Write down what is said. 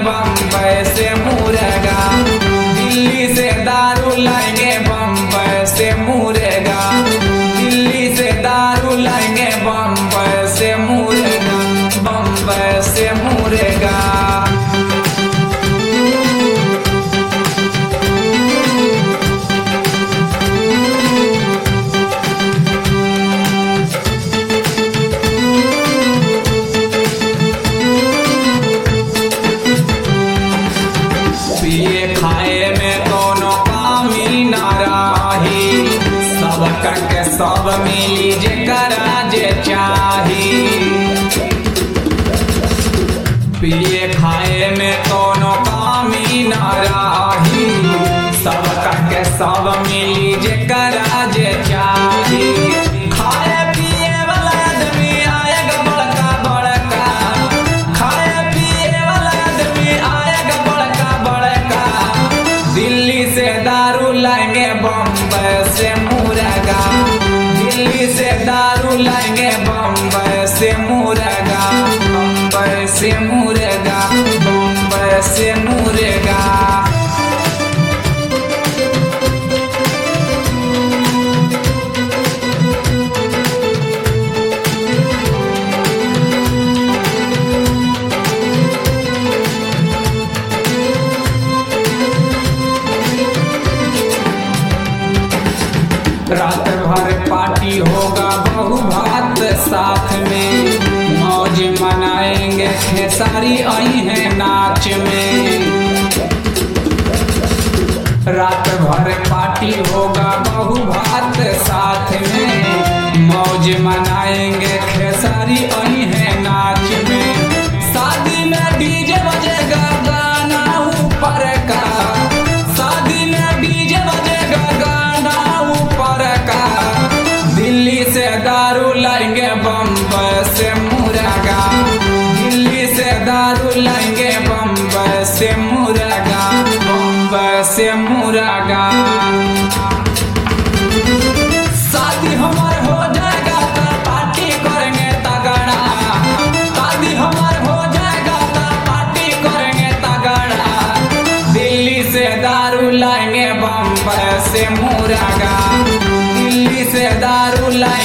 बम्बई से मुर्गा, दिल्ली से दारू लाएंगे बम्बई से मुर्गा, दिल्ली से दारू लाएंगे बम्बई से मुर्गा, बम्बई से मुर्गा। पिए खाए में कोनो कमी न रही, सब करके सब मिली जेकरा जे चाही। पिए खाए में कोनो कमी न रही, सब करके सब मिली जेकरा जे चाही। खाए पिए वाला आदमी आएगा बड़का बड़का, खाए पिए वाला आदमी आएगा बड़का बड़का, दिल्ली से दारू लाएंगे बम्बई से मुर्गा, दिल्ली से दारू लाएंगे बम्बई से मुर्गा, बम्बई से मुर्गा, बम्बई से मुर्गा। रात भर पार्टी होगा बहु भात साथ में, मौज मनाएंगे खेसारी आई है नाच में। रात भर पार्टी होगा बहु भात साथ में, मौज मनाएंगे खेसारी आई है नाच में। शादी में डीजे बजेगा गाना ऊपर का, शादी में डीजे बजेगा गाना ऊपर का, दिल्ली से दारू लाएंगे बम्बई से मुर्गा, दिल्ली से दारू लाएंगे बम्बई से मुर्गा, बम्बई से मुर्गा। शादी हमार हो जाएगा तो पार्टी करेंगे तगड़ा, शादी हमार हो जाएगा तो पार्टी करेंगे तगड़ा, दिल्ली से दारू लाएंगे बम्बई से मुर्गा, दिल्ली से दारू लाएंगे